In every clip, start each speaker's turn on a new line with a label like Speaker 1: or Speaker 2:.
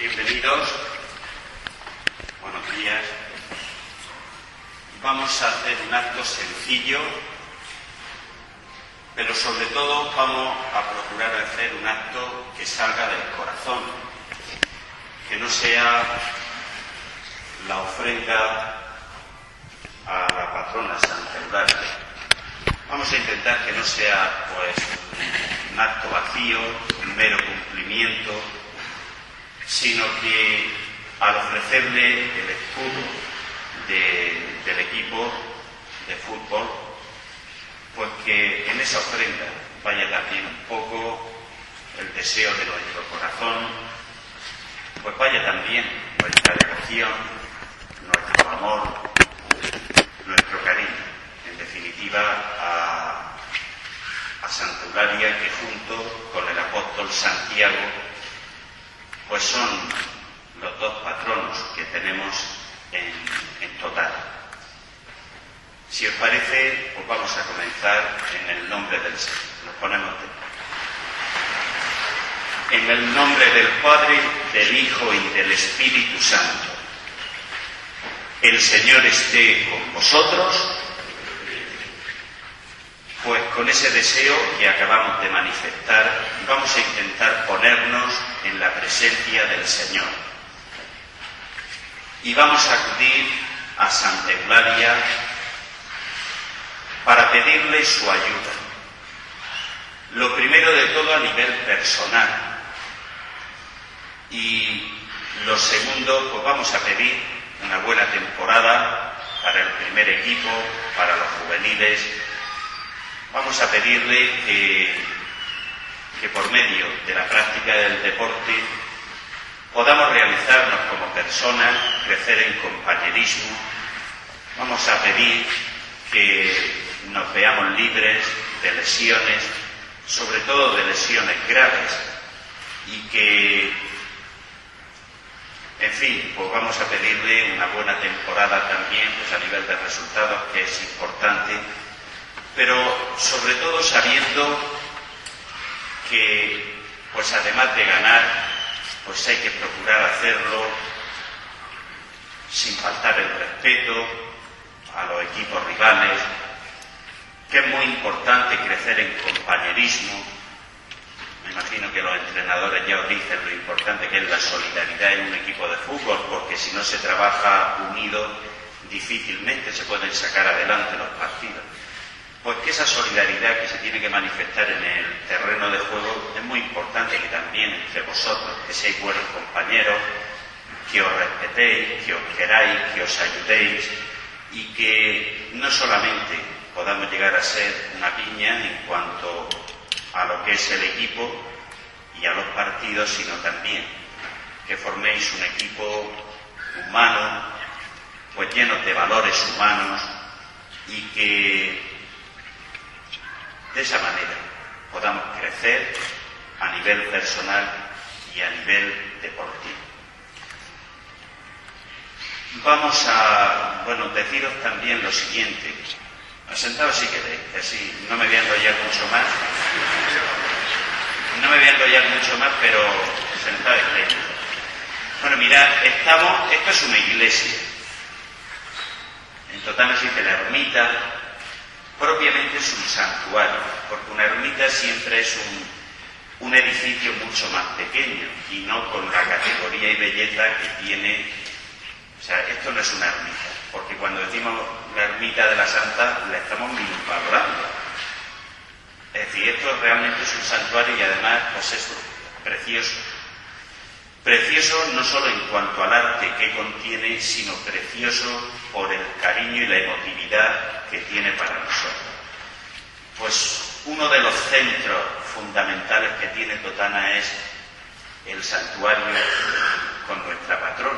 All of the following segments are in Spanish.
Speaker 1: Bienvenidos, buenos días. Vamos a hacer un acto sencillo, pero sobre todo vamos a procurar hacer un acto que salga del corazón, que no sea la ofrenda a la patrona Santa Eulalia. Vamos a intentar que no sea un acto vacío, un mero cumplimiento, sino que al ofrecerle el escudo del equipo de fútbol, pues que en esa ofrenda vaya también un poco el deseo de nuestro corazón, pues vaya también nuestra devoción, nuestro amor, nuestro cariño, en definitiva a Santa Eulalia, que junto con el apóstol Santiago pues son los dos patronos que tenemos en total. Si os parece, pues vamos a comenzar en el nombre del Señor. Nos ponemos de pie. En el nombre del Padre, del Hijo y del Espíritu Santo. El Señor esté con vosotros. Pues con ese deseo que acabamos de manifestar, vamos a intentar ponernos en la presencia del Señor. Y vamos a acudir a Santa Eulalia para pedirle su ayuda. Lo primero de todo a nivel personal. Y lo segundo, pues vamos a pedir una buena temporada para el primer equipo, para los juveniles. Vamos a pedirle que por medio de la práctica del deporte podamos realizarnos como personas, crecer en compañerismo. Vamos a pedir que nos veamos libres de lesiones, sobre todo de lesiones graves, y que, en fin, pues vamos a pedirle una buena temporada también, pues a nivel de resultados, que es importante, pero sobre todo sabiendo que, pues además de ganar, pues hay que procurar hacerlo sin faltar el respeto a los equipos rivales, que es muy importante crecer en compañerismo. Me imagino que los entrenadores ya os dicen lo importante que es la solidaridad en un equipo de fútbol, porque si no se trabaja unido, difícilmente se pueden sacar adelante los partidos. Pues que esa solidaridad que se tiene que manifestar en el terreno de juego es muy importante, que también entre vosotros, que seáis buenos compañeros, que os respetéis, que os queráis, que os ayudéis, y que no solamente podamos llegar a ser una piña en cuanto a lo que es el equipo y a los partidos, sino también que forméis un equipo humano, pues lleno de valores humanos, y que de esa manera podamos crecer a nivel personal y a nivel deportivo. Vamos a, deciros también lo siguiente. Sentaos si queréis, que así no me voy a enrollar mucho más. No me voy a enrollar mucho más, pero sentaos ahí. Bueno, mirad, esto es una iglesia. En total existe la ermita. Propiamente es un santuario, porque una ermita siempre es un edificio mucho más pequeño y no con la categoría y belleza que tiene. O sea, esto no es una ermita, porque cuando decimos la ermita de la Santa, la estamos minusvalorando. Es decir, esto realmente es un santuario y además, pues es precioso. Precioso no solo en cuanto al arte que contiene, sino precioso por el cariño y la emotividad que tiene para nosotros. Pues uno de los centros fundamentales que tiene Totana es el santuario con nuestra patrona.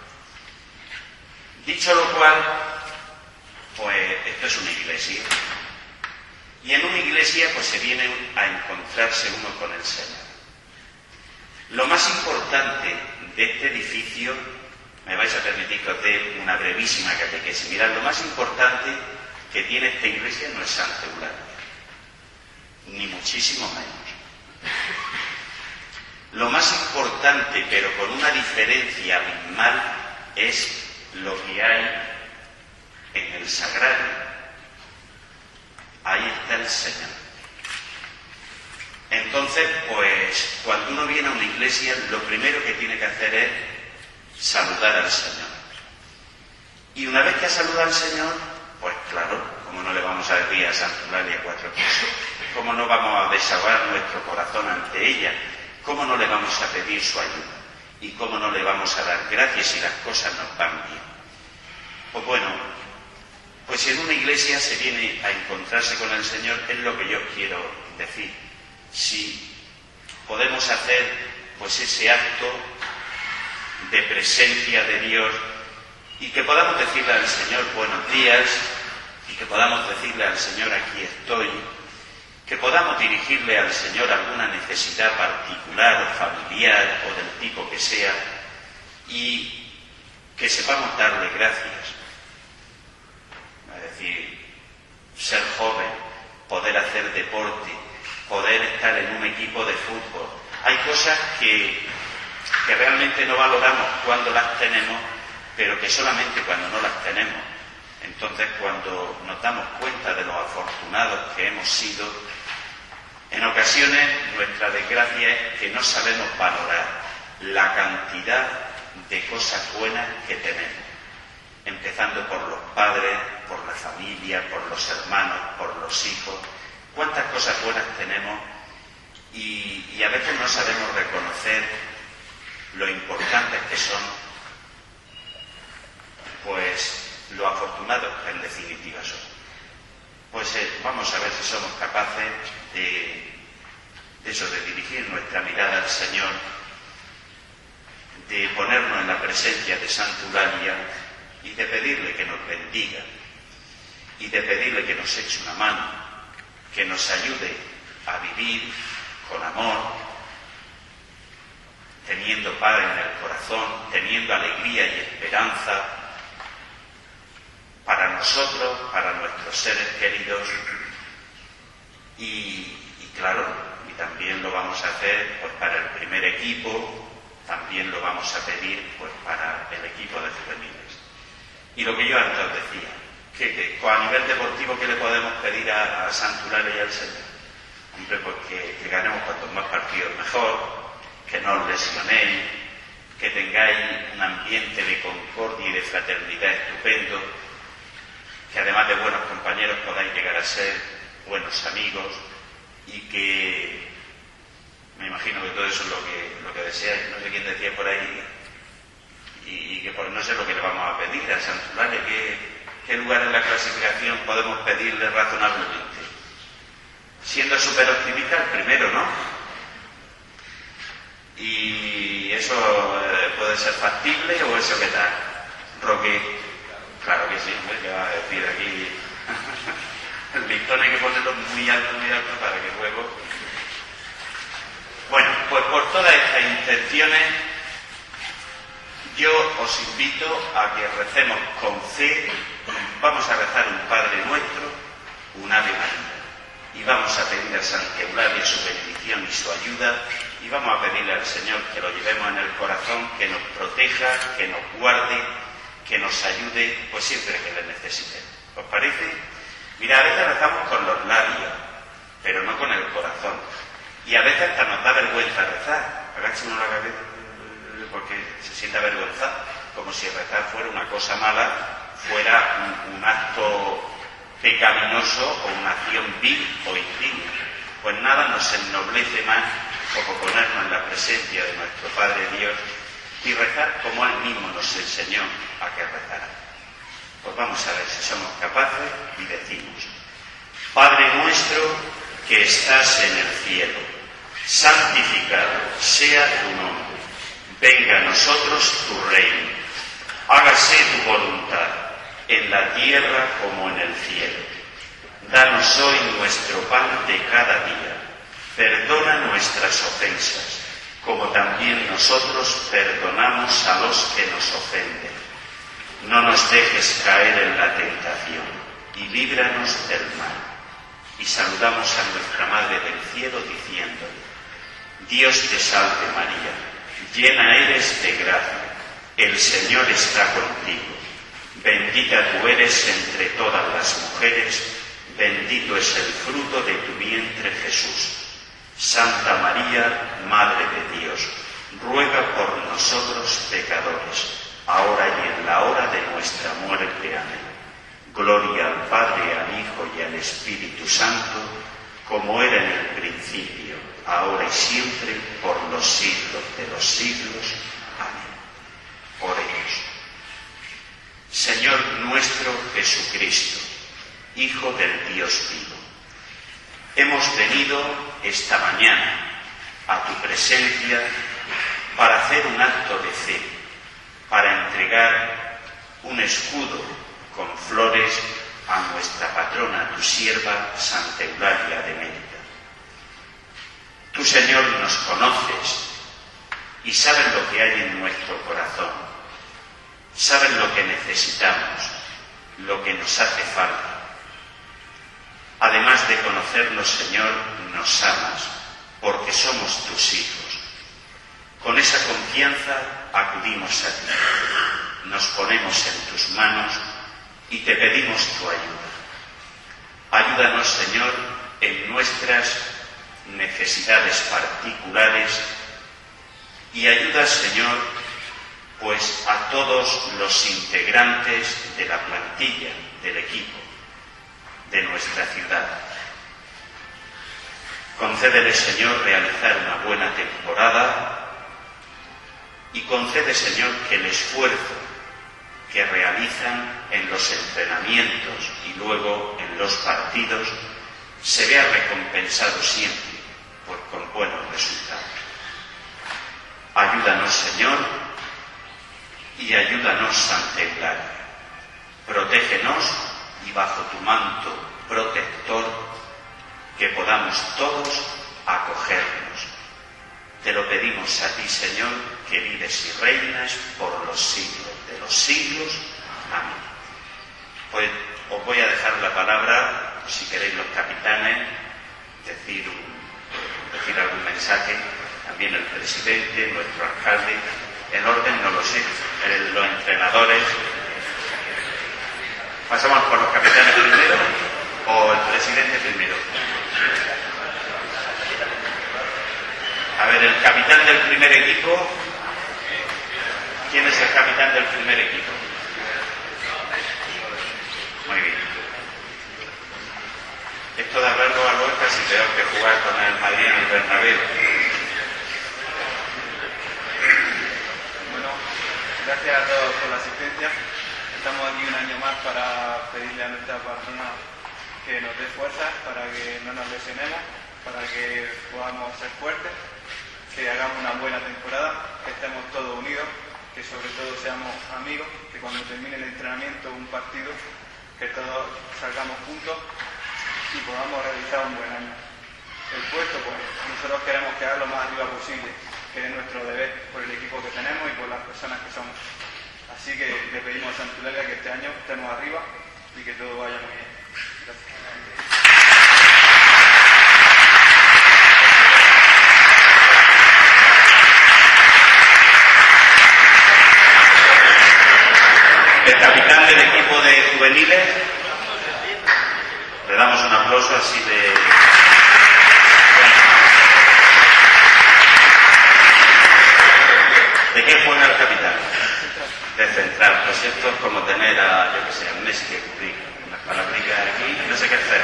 Speaker 1: Dicho lo cual, pues esto es una iglesia. Y en una iglesia pues se viene a encontrarse uno con el Señor. Lo más importante de este edificio, me vais a permitir que os dé una brevísima catequesis. Mirad, lo más importante que tiene esta iglesia no es Santa Eulalia, ni muchísimo menos. Lo más importante, pero con una diferencia abismal, es lo que hay en el sagrario. Ahí está el Señor. Entonces, pues, cuando uno viene a una iglesia, lo primero que tiene que hacer es saludar al Señor. Y una vez que ha saludado al Señor, pues claro, como no le vamos a decir a Santa Eulalia 4 cosas, cómo no vamos a desahogar nuestro corazón ante ella, cómo no le vamos a pedir su ayuda y cómo no le vamos a dar gracias si las cosas nos van bien. Pues bueno, pues en una iglesia se viene a encontrarse con el Señor, es lo que yo quiero decir. Si podemos hacer pues ese acto de presencia de Dios y que podamos decirle al Señor buenos días y que podamos decirle al Señor aquí estoy, que podamos dirigirle al Señor alguna necesidad particular o familiar o del tipo que sea y que sepamos darle gracias. Es decir, ser joven, poder hacer deporte, poder estar en un equipo de fútbol. Hay cosas que realmente no valoramos cuando las tenemos, pero que solamente cuando no las tenemos. Entonces, cuando nos damos cuenta de lo afortunados que hemos sido, en ocasiones nuestra desgracia es que no sabemos valorar la cantidad de cosas buenas que tenemos, empezando por los padres, por la familia, por los hermanos, por los hijos. Cuántas cosas buenas tenemos y a veces no sabemos reconocer lo importantes que son, pues lo afortunados que en definitiva son. Pues vamos a ver si somos capaces de dirigir nuestra mirada al Señor, de ponernos en la presencia de Santa Eulalia y de pedirle que nos bendiga y de pedirle que nos eche una mano, que nos ayude a vivir con amor, teniendo paz en el corazón, teniendo alegría y esperanza para nosotros, para nuestros seres queridos y claro, y también lo vamos a hacer pues para el primer equipo, también lo vamos a pedir pues para el equipo de juveniles. Y lo que yo antes os decía, que a nivel deportivo, ¿qué le podemos pedir a Santa Eulalia y al Señor? Hombre, pues que ganemos cuantos más partidos mejor, que no os lesionéis, que tengáis un ambiente de concordia y de fraternidad estupendo, que además de buenos compañeros podáis llegar a ser buenos amigos y que me imagino que todo eso es lo que deseáis. No sé quién decía por ahí y que por no sé lo que le vamos a pedir a Santa Eulalia, ¿qué lugar en la clasificación podemos pedirle razonablemente? Siendo súper optimista el primero, ¿no? ¿Y eso puede ser factible o eso qué tal? Roque, claro que sí, ¿qué va a decir aquí? El listón hay que ponerlo muy alto para que luego... Bueno, pues por todas estas intenciones yo os invito a que recemos con fe. Vamos a rezar un Padre Nuestro, un Ave María, y vamos a pedir a Santa Eulalia su bendición y su ayuda, y vamos a pedirle al Señor que lo llevemos en el corazón, que nos proteja, que nos guarde, que nos ayude, pues siempre que le necesitemos. ¿Os parece? Mira, a veces rezamos con los labios, pero no con el corazón, y a veces hasta nos da vergüenza rezar. Agacha uno la cabeza porque se siente avergonzado, como si rezar fuera una cosa mala, fuera un acto pecaminoso o una acción vil o indigna. Pues nada nos ennoblece más como ponernos en la presencia de nuestro Padre Dios y rezar como Él mismo nos enseñó a que rezara. Pues vamos a ver si somos capaces y decimos: Padre nuestro que estás en el cielo, santificado sea tu nombre. Venga a nosotros tu reino, hágase tu voluntad, en la tierra como en el cielo. Danos hoy nuestro pan de cada día, perdona nuestras ofensas, como también nosotros perdonamos a los que nos ofenden. No nos dejes caer en la tentación, y líbranos del mal. Y saludamos a nuestra Madre del Cielo diciéndole: Dios te salve María, llena eres de gracia, el Señor está contigo. Bendita tú eres entre todas las mujeres, bendito es el fruto de tu vientre Jesús. Santa María, Madre de Dios, ruega por nosotros pecadores, ahora y en la hora de nuestra muerte. Amén. Gloria al Padre, al Hijo y al Espíritu Santo, como era en el principio, ahora y siempre, por los siglos de los siglos. Amén. Oremos. Señor nuestro Jesucristo, Hijo del Dios vivo, hemos venido esta mañana a tu presencia para hacer un acto de fe, para entregar un escudo con flores a nuestra patrona, tu sierva Santa Eulalia de Mérida. Tú, Señor, nos conoces y sabes lo que hay en nuestro corazón, sabes lo que necesitamos, lo que nos hace falta. Además de conocernos, Señor, nos amas, porque somos tus hijos. Con esa confianza acudimos a ti, nos ponemos en tus manos y te pedimos tu ayuda. Ayúdanos, Señor, en nuestras necesidades particulares y ayuda, Señor, pues a todos los integrantes de la plantilla, del equipo, de nuestra ciudad. Concédele, Señor, realizar una buena temporada y concede, Señor, que el esfuerzo que realizan en los entrenamientos y luego en los partidos se vea recompensado siempre con buenos resultados. Ayúdanos, Señor, y ayúdanos, Santa Eulalia. Protégenos y bajo tu manto protector que podamos todos acogernos. Te lo pedimos a ti, Señor, que vives y reinas por los siglos de los siglos. Amén. Pues os voy a dejar la palabra, si queréis los capitanes, decir algún mensaje, también el presidente, nuestro alcalde, en orden no lo sé, los entrenadores. ¿Pasamos por los capitanes primero o el presidente primero? A ver, el capitán del primer equipo. ¿Quién es el capitán del primer equipo? Muy bien. Esto de hablarlo a lo es casi peor que jugar con el Madrid en el Bernabéu.
Speaker 2: Bueno, gracias a todos por la asistencia. Estamos aquí un año más para pedirle a nuestra patrona que nos dé fuerzas para que no nos lesionemos, para que podamos ser fuertes, que hagamos una buena temporada, que estemos todos unidos, que sobre todo seamos amigos, que cuando termine el entrenamiento, un partido, que todos salgamos juntos y podamos realizar un buen año. El puesto, pues nosotros queremos quedar lo más arriba posible, que es nuestro deber por el equipo que tenemos y por las personas que somos. Así que le pedimos a Santa Eulalia que este año estemos arriba y que todo vaya muy bien. Gracias.
Speaker 1: El capitán del equipo de juveniles, le damos un aplauso así de... ¿De qué juega el capitán? De central. Pues esto es como tener a, yo que sé, a Messi que cubrir unas palabritas aquí, no sé qué hacer.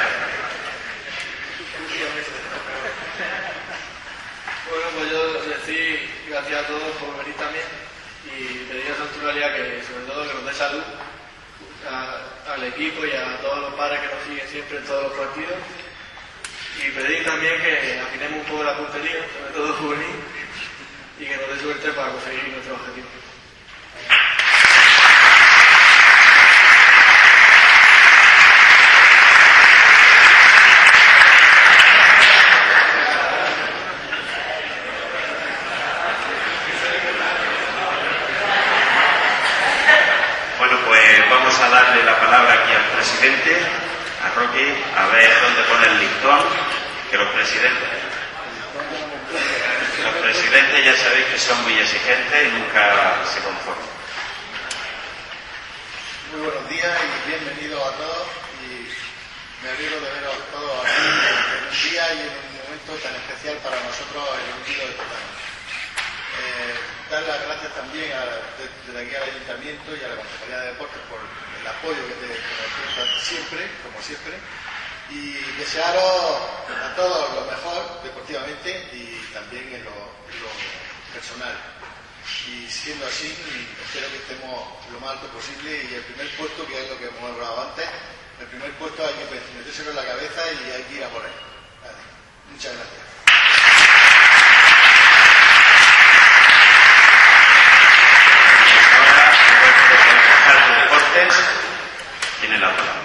Speaker 3: Bueno, pues yo decir gracias a todos por venir también y pedir a Santa Eulalia que sobre todo que nos dé salud al equipo y a todos los padres que nos siguen siempre en todos los partidos y pedir también que afinemos un poco la puntería, sobre todo juvenil, y que nos dé suerte para conseguir nuestros objetivos.
Speaker 1: Bueno, pues vamos a darle la palabra aquí al presidente, a Roque, a ver dónde pone el listón, que los presidentes... presidente ya sabéis que son muy exigentes y nunca se conforman.
Speaker 4: Muy buenos días y bienvenidos a todos, y me alegro de veros todos aquí en un día y en un momento tan especial para nosotros, el Olímpico de Totana. Dar las gracias también desde aquí al Ayuntamiento y a la Concejalía de Deportes por el apoyo que nos prestan siempre, como siempre, y desearos a todos lo mejor deportivamente y también en lo personal. Y siendo así, espero que estemos lo más alto posible, y el primer puesto, que es lo que hemos hablado antes, el primer puesto hay que metérselo en la cabeza y hay que ir a por él. Vale. Muchas gracias.
Speaker 1: Tiene la palabra.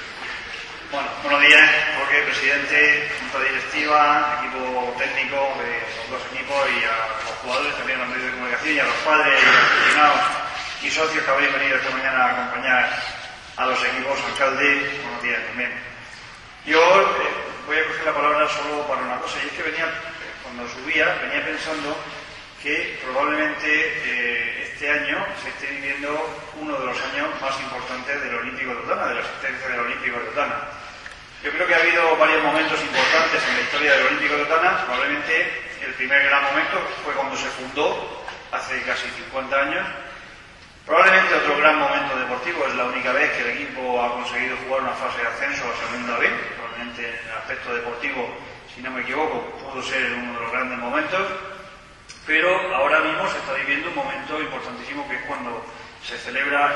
Speaker 5: Bueno, buenos días, Jorge, presidente, junta directiva, equipo técnico de los dos equipos, y a los jugadores, también a los medios de comunicación, y a los padres y a los aficionados y socios que habéis venido esta mañana a acompañar a los equipos. Alcalde, buenos días también. Yo voy a coger la palabra solo para una cosa, y es que cuando subía, venía pensando que probablemente este año se esté viviendo uno de los años más importantes del Olímpico de Totana, de la existencia del Olímpico de Totana. Yo creo que ha habido varios momentos importantes en la historia del Olímpico de Totana. Probablemente el primer gran momento fue cuando se fundó, hace casi 50 años. Probablemente otro gran momento deportivo, es la única vez que el equipo ha conseguido jugar una fase de ascenso a Segunda B. Probablemente en el aspecto deportivo, si no me equivoco, pudo ser uno de los grandes momentos. Pero ahora mismo se está viviendo un momento importantísimo, que es cuando se celebra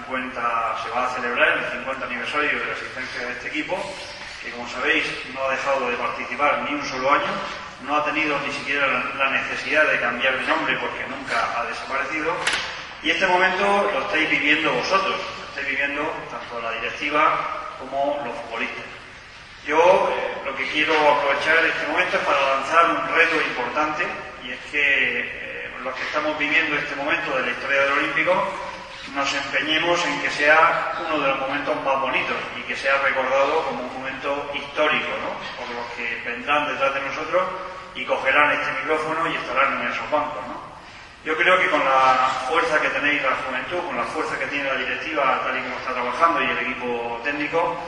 Speaker 5: se va a celebrar el 50 aniversario de la existencia de este equipo, que, como sabéis, no ha dejado de participar ni un solo año, no ha tenido ni siquiera la necesidad de cambiar de nombre porque nunca ha desaparecido, y este momento lo estáis viviendo vosotros, lo estáis viviendo tanto la directiva como los futbolistas. Yo lo que quiero aprovechar este momento es para lanzar un reto importante, y es que los que estamos viviendo este momento de la historia del Olímpico nos empeñemos en que sea uno de los momentos más bonitos y que sea recordado como un momento histórico, ¿no?, por los que vendrán detrás de nosotros y cogerán este micrófono y estarán en esos bancos, ¿no? Yo creo que con la fuerza que tenéis la juventud, con la fuerza que tiene la directiva tal y como está trabajando, y el equipo técnico,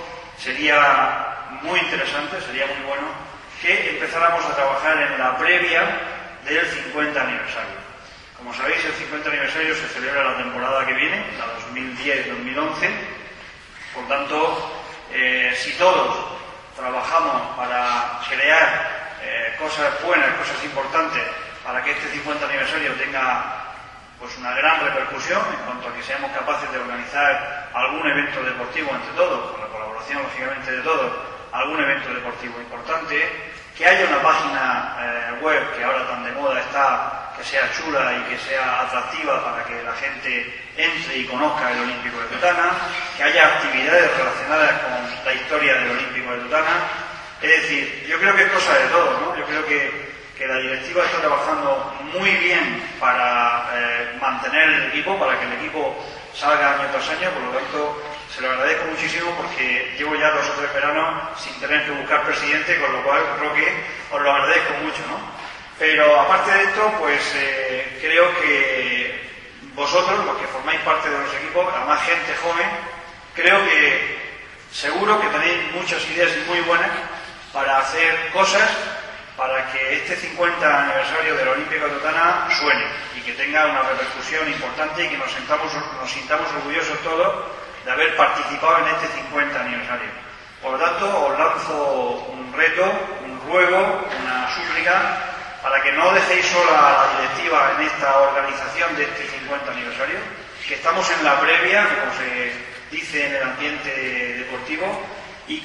Speaker 5: sería muy interesante, sería muy bueno que empezáramos a trabajar en la previa del 50 aniversario. Como sabéis, el 50 aniversario se celebra la temporada que viene, la 2010-2011. Por tanto, si todos trabajamos para crear cosas buenas, cosas importantes, para que este 50 aniversario tenga pues una gran repercusión en cuanto a que seamos capaces de organizar algún evento deportivo entre todos, con la colaboración lógicamente de todos, algún evento deportivo importante, que haya una página web que ahora tan de moda está, que sea chula y que sea atractiva para que la gente entre y conozca el Olímpico de Totana, que haya actividades relacionadas con la historia del Olímpico de Totana. Es decir, yo creo que es cosa de todo, ¿no? Yo creo que la directiva está trabajando muy bien para mantener el equipo, para que el equipo salga año tras año. Por lo tanto, se lo agradezco muchísimo, porque llevo ya 2 o 3 veranos sin tener que buscar presidente, con lo cual creo que os lo agradezco mucho, ¿no? Pero aparte de esto, pues creo que vosotros, los que formáis parte de los equipos, además gente joven, creo que seguro que tenéis muchas ideas muy buenas para hacer cosas para que este 50 aniversario del Olímpico de Totana suene y que tenga una repercusión importante, y que nos sintamos orgullosos todos de haber participado en este 50 aniversario. Por lo tanto, os lanzo un reto, un ruego, una súplica, para que no dejéis sola a la directiva en esta organización de este 50 aniversario, que estamos en la previa, como se dice en el ambiente deportivo, y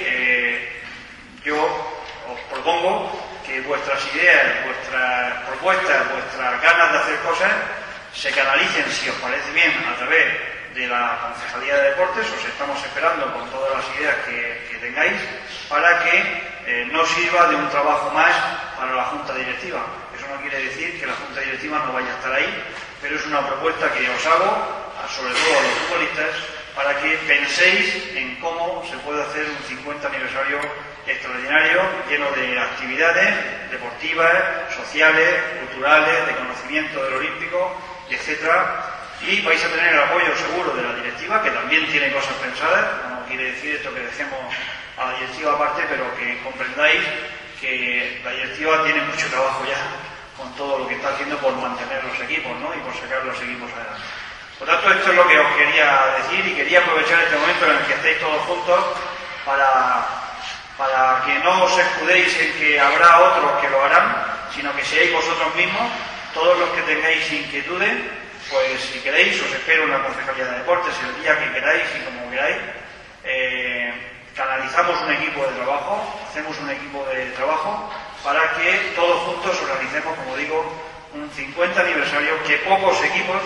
Speaker 5: que yo os propongo que vuestras ideas, vuestras propuestas, vuestras ganas de hacer cosas se canalicen, si os parece bien, a través de la Concejalía de Deportes. Os estamos esperando con todas las ideas que tengáis, para que no sirva de un trabajo más para la Junta Directiva. Eso no quiere decir que la Junta Directiva no vaya a estar ahí, pero es una propuesta que os hago, sobre todo a los futbolistas, para que penséis en cómo se puede hacer un 50 aniversario extraordinario, lleno de actividades deportivas, sociales, culturales, de conocimiento del olímpico, etcétera. Y vais a tener el apoyo seguro de la directiva, que también tiene cosas pensadas. No quiere decir esto que dejemos a la directiva aparte, pero que comprendáis que la directiva tiene mucho trabajo ya con todo lo que está haciendo por mantener los equipos, ¿no? Y por sacar los equipos adelante. Por tanto, esto es lo que os quería decir, y quería aprovechar este momento en el que estéis todos juntos para que no os escudéis en que habrá otros que lo harán, sino que seáis vosotros mismos, todos los que tengáis inquietudes. Pues si queréis, os espero en la Concejalía de Deportes el día que queráis y como queráis. Canalizamos un equipo de trabajo, hacemos un equipo de trabajo para que todos juntos organicemos, como digo, un 50 aniversario que pocos equipos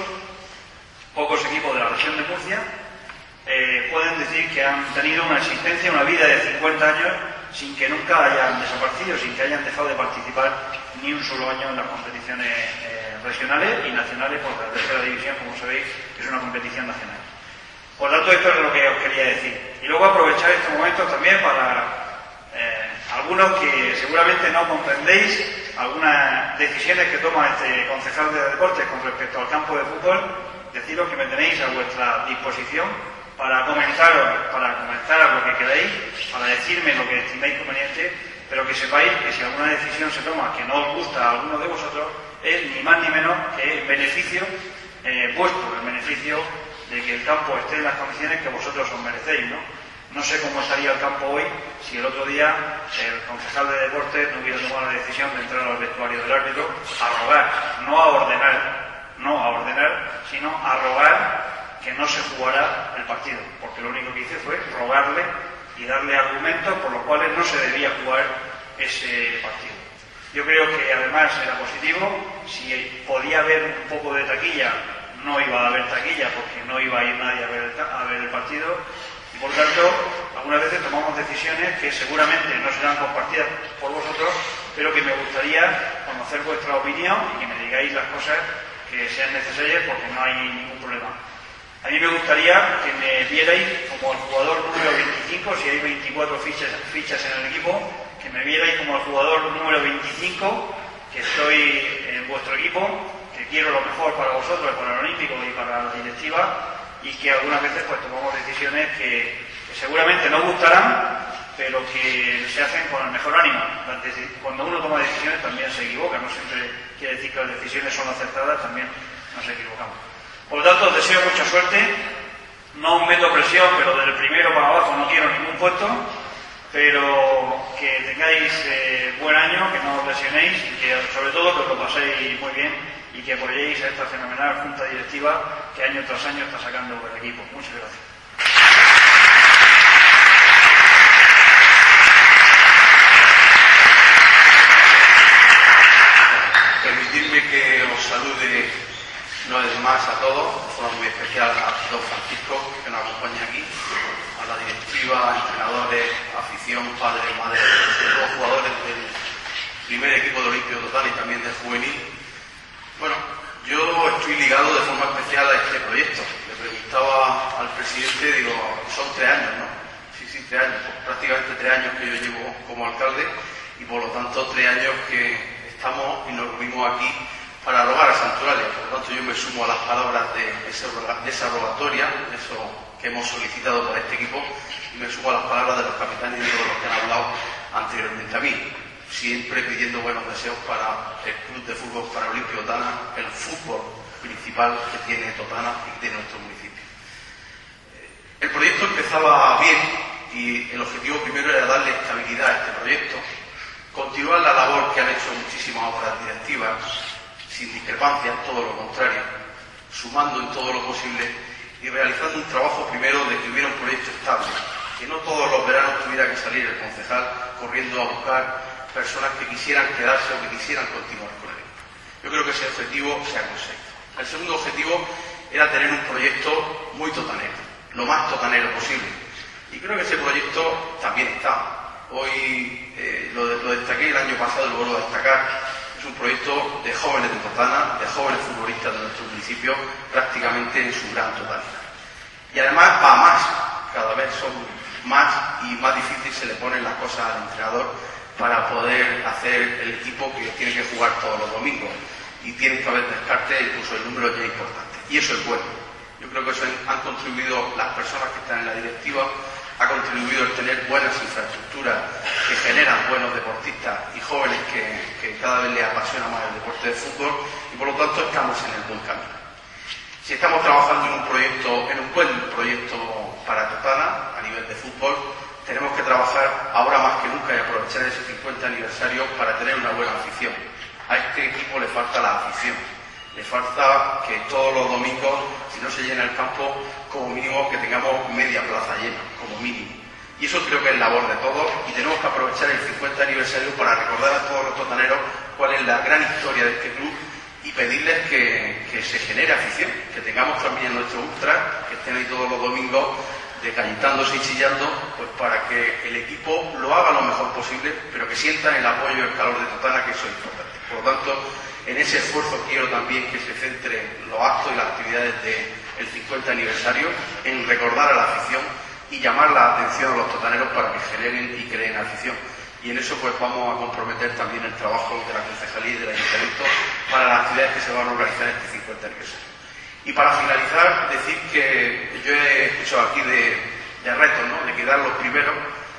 Speaker 5: de la región de Murcia pueden decir que han tenido una existencia, una vida de 50 años sin que nunca hayan desaparecido, sin que hayan dejado de participar ni un solo año en las competiciones regionales y nacionales, porque la tercera división, como sabéis, es una competición nacional. Por tanto, esto es lo que os quería decir. Y luego aprovechar este momento también para algunos que seguramente no comprendéis algunas decisiones que toma este concejal de deportes con respecto al campo de fútbol, deciros que me tenéis a vuestra disposición para comentaros lo que queráis, para decirme lo que estiméis conveniente, pero que sepáis que si alguna decisión se toma que no os gusta a alguno de vosotros, es ni más ni menos que el beneficio vuestro, el beneficio de que el campo esté en las condiciones que vosotros os merecéis, ¿no? No sé cómo estaría el campo hoy si el otro día el concejal de deportes no hubiera tomado la decisión de entrar al vestuario del árbitro a rogar, no a ordenar, sino a rogar que no se jugara el partido, porque lo único que hice fue rogarle y darle argumentos por los cuales no se debía jugar ese partido. Yo creo que además era positivo. Si podía haber un poco de taquilla, no iba a haber taquilla porque no iba a ir nadie a ver el partido, y por tanto algunas veces tomamos decisiones que seguramente no serán compartidas por vosotros, pero que me gustaría conocer vuestra opinión y que me digáis las cosas que sean necesarias, porque no hay ningún problema. A mí me gustaría que me vierais como el jugador número 25, si hay 24 fichas en el equipo, que me vierais como el jugador número 25, que estoy en vuestro equipo, que quiero lo mejor para vosotros, para el Olímpico y para la directiva, y que algunas veces pues tomamos decisiones que seguramente no gustarán, pero que se hacen con el mejor ánimo. Cuando uno toma decisiones también se equivoca, no siempre quiere decir que las decisiones son acertadas, también nos equivocamos. Por lo tanto, os deseo mucha suerte. No os meto presión, pero del primero para abajo no quiero ningún puesto, pero que tengáis buen año, que no os lesionéis y que sobre todo que os lo paséis muy bien y que apoyéis a esta fenomenal junta directiva que año tras año está sacando el equipo. Muchas gracias.
Speaker 6: Permitidme que os salude una vez más a todos, de forma muy especial a don Francisco, que nos acompaña aquí, a la directiva, entrenadores, afición, padres, madres, los jugadores del primer equipo de Olimpio Total y también del juvenil. Bueno, yo estoy ligado de forma especial a este proyecto. Le preguntaba al presidente, digo, son 3 años, ¿no? Sí, 3 años, pues prácticamente 3 años que yo llevo como alcalde y por lo tanto 3 años que estamos y nos reunimos aquí para rogar a Santurale. Por lo tanto, yo me sumo a las palabras de esa rogatoria, eso que hemos solicitado para este equipo, y me sumo a las palabras de los capitanes y de todos los que han hablado anteriormente a mí, siempre pidiendo buenos deseos para el Club de Fútbol para Olimpio Totana, el fútbol principal que tiene Totana y de nuestro municipio. El proyecto empezaba bien y el objetivo primero era darle estabilidad a este proyecto, continuar la labor que han hecho muchísimas otras directivas, sin discrepancias, todo lo contrario, sumando en todo lo posible y realizando un trabajo primero de que hubiera un proyecto estable, que no todos los veranos tuviera que salir el concejal corriendo a buscar personas que quisieran quedarse o que quisieran continuar con él. Yo creo que ese objetivo se ha conseguido. El segundo objetivo era tener un proyecto muy totanero, lo más totanero posible. Y creo que ese proyecto también está. Hoy lo destaqué el año pasado y lo vuelvo a destacar. Es un proyecto de jóvenes de Totana, de jóvenes futbolistas de nuestro municipio, prácticamente en su gran totalidad. Y además va más, cada vez son más y más difícil se le ponen las cosas al entrenador para poder hacer el equipo que tiene que jugar todos los domingos. Y tiene que haber descarte, incluso el número ya es importante. Y eso es bueno. Yo creo que eso han contribuido las personas que están en la directiva, ha contribuido el tener buenas infraestructuras que generan buenos deportistas y jóvenes que cada vez les apasiona más el deporte de fútbol y por lo tanto estamos en el buen camino. Si estamos trabajando en un buen proyecto para Totana a nivel de fútbol, tenemos que trabajar ahora más que nunca y aprovechar ese 50 aniversario para tener una buena afición. A este equipo le falta la afición. Le falta que todos los domingos, si no se llena el campo, como mínimo que tengamos media plaza llena, como mínimo. Y eso creo que es labor de todos y tenemos que aprovechar el 50 aniversario para recordar a todos los totaneros cuál es la gran historia de este club y pedirles que se genere afición, que tengamos también nuestros ultras, que estén ahí todos los domingos decalentándose y chillando, pues para que el equipo lo haga lo mejor posible, pero que sientan el apoyo y el calor de Totana, que eso es importante. Por lo tanto, en ese esfuerzo quiero también que se centren los actos y las actividades del 50 aniversario en recordar a la afición y llamar la atención a los totaneros para que generen y creen afición. Y en eso pues vamos a comprometer también el trabajo de la concejalía y del ayuntamiento para las actividades que se van a organizar en este 50 aniversario. Y para finalizar, decir que yo he escuchado aquí de retos, ¿no?, de quedar los primeros.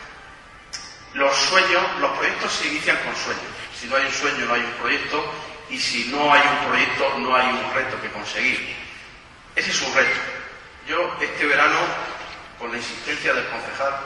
Speaker 6: Los sueños, los proyectos se inician con sueños. Si no hay un sueño, no hay un proyecto. Y si no hay un proyecto, no hay un reto que conseguir. Ese es un reto. Yo este verano, con la insistencia del concejal,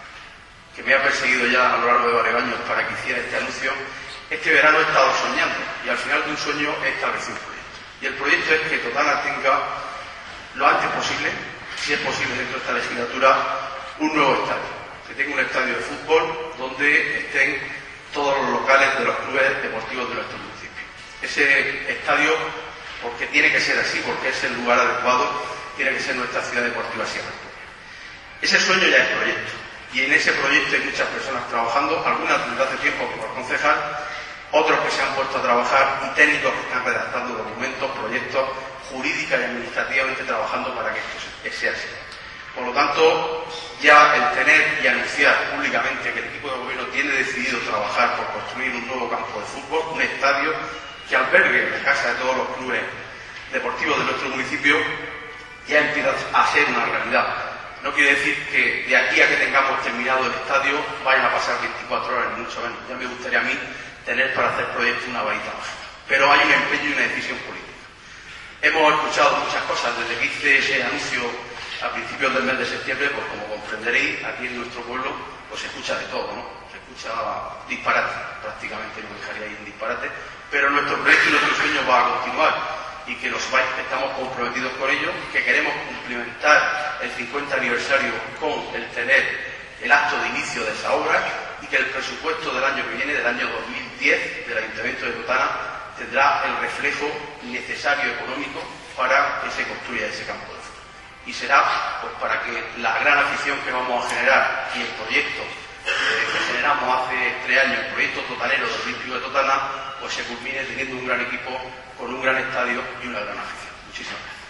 Speaker 6: que me ha perseguido ya a lo largo de varios años para que hiciera este anuncio, este verano he estado soñando y al final de un sueño he establecido un proyecto. Y el proyecto es que Totana tenga lo antes posible, si es posible dentro de esta legislatura, un nuevo estadio. Que tenga un estadio de fútbol donde estén todos los locales de los clubes deportivos de nuestro municipio. Ese estadio, porque tiene que ser así, porque es el lugar adecuado, tiene que ser nuestra ciudad deportiva Sierra Asturias. Ese sueño ya es proyecto. Y en ese proyecto hay muchas personas trabajando, algunas desde hace tiempo como el concejal, otros que se han puesto a trabajar y técnicos que están redactando documentos, proyectos jurídica y administrativamente trabajando para que esto sea así. Por lo tanto, ya el tener y anunciar públicamente que el equipo de gobierno tiene decidido trabajar por construir un nuevo campo de fútbol, un estadio que albergue la casa de todos los clubes deportivos de nuestro municipio, ya empieza a ser una realidad. No quiere decir que de aquí a que tengamos terminado el estadio vayan a pasar 24 horas, ni mucho menos. Ya me gustaría a mí tener para hacer proyectos una varita mágica. Pero hay un empeño y una decisión política. Hemos escuchado muchas cosas desde que hice ese anuncio a principios del mes de septiembre, pues como comprenderéis, aquí en nuestro pueblo pues se escucha de todo, ¿no? Se escucha disparate, prácticamente no dejaría ahí un disparate, pero nuestro proyecto y nuestro sueño va a continuar y que lo sepáis que estamos comprometidos con ello, que queremos cumplimentar el 50 aniversario con el tener el acto de inicio de esa obra y que el presupuesto del año que viene, del año 2010, del Ayuntamiento de Totana, tendrá el reflejo necesario económico para que se construya ese campo de fútbol. Y será pues para que la gran afición que vamos a generar y el proyecto que generamos hace 3 años, el proyecto totanero del Olímpico de Totana, pues se culmine teniendo un gran equipo con un gran estadio y una gran afición. Muchísimas gracias.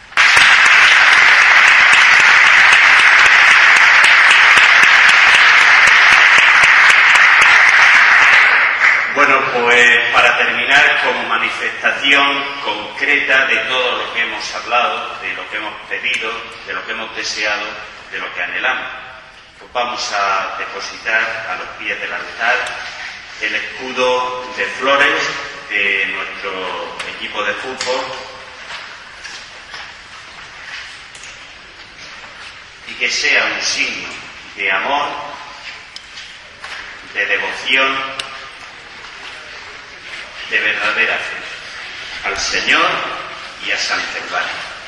Speaker 1: Bueno, pues para terminar, como manifestación concreta de todo lo que hemos hablado, de lo que hemos pedido, de lo que hemos deseado, de lo que anhelamos, pues vamos a depositar a los pies del altar el escudo de flores de nuestro equipo de fútbol y que sea un signo de amor, de devoción, de verdadera fe al Señor y a San Cervani.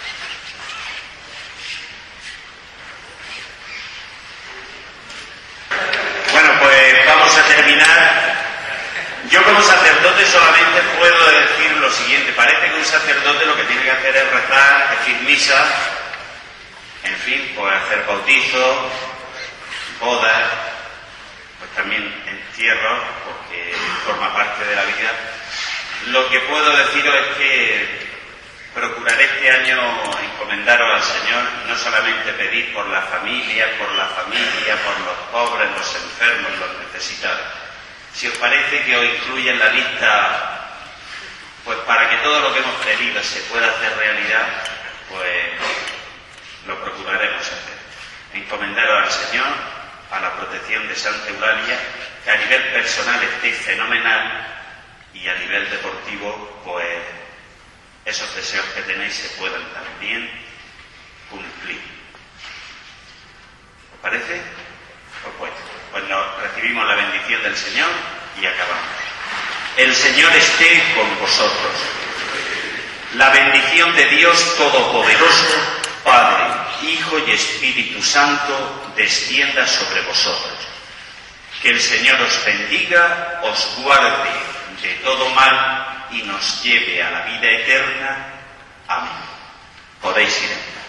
Speaker 1: Bueno, pues vamos a terminar. Yo como sacerdote solamente puedo decir lo siguiente. Parece que un sacerdote lo que tiene que hacer es rezar, decir misa, en fin, pues hacer bautizo, bodas, pues también entierros, porque forma parte de la vida. Lo que puedo deciros es que procuraré este año encomendar encomendaros al Señor y no solamente pedir por la familia, por los pobres, los enfermos, los necesitados. Si os parece que os incluya en la lista, pues para que todo lo que hemos pedido se pueda hacer realidad, pues lo procuraremos hacer. Encomendaros al Señor, a la protección de Santa Eulalia, que a nivel personal estéis fenomenal y a nivel deportivo, pues esos deseos que tenéis se puedan también cumplir. ¿Os parece? Pues nos recibimos la bendición del Señor y acabamos. El Señor esté con vosotros. La bendición de Dios Todopoderoso, Padre, Hijo y Espíritu Santo, descienda sobre vosotros. Que el Señor os bendiga, os guarde de todo mal y nos lleve a la vida eterna. Amén. Podéis ir en paz.